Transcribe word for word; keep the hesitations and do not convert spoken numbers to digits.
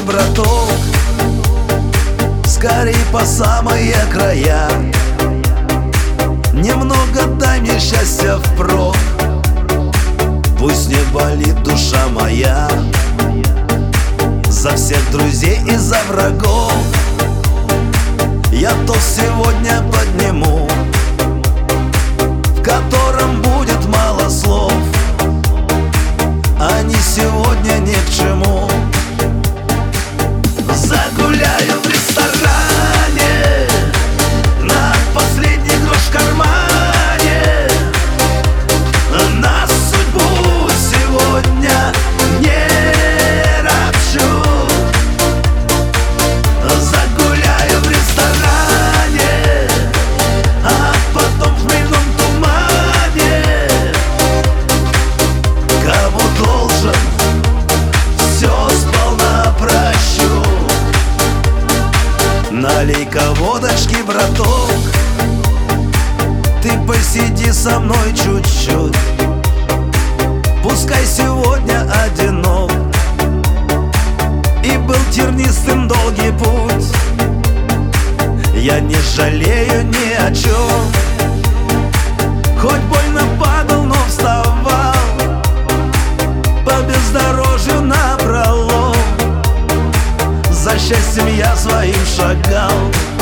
браток, скорей по самые края. Немного дай мне счастья впрок, пусть не болит душа моя за всех друзей и за врагов. Я тост сегодня подниму, в котором будет мало слов. Они сегодня ни к чему. Загуляю в ресторане, на последний грош в кармане, на судьбу сегодня не ропщу. Загуляю в ресторане, а потом в хмельном тумане, кому должен, все сполна прощу. Налей-ка водочки, браток, ты посиди со мной чуть-чуть. Пускай сегодня одинок, и был тернистым долгий путь. Я не жалею ни о чем, хоть больно падал, но вставал по бездорожью напролом. За счастьем я своим шагал.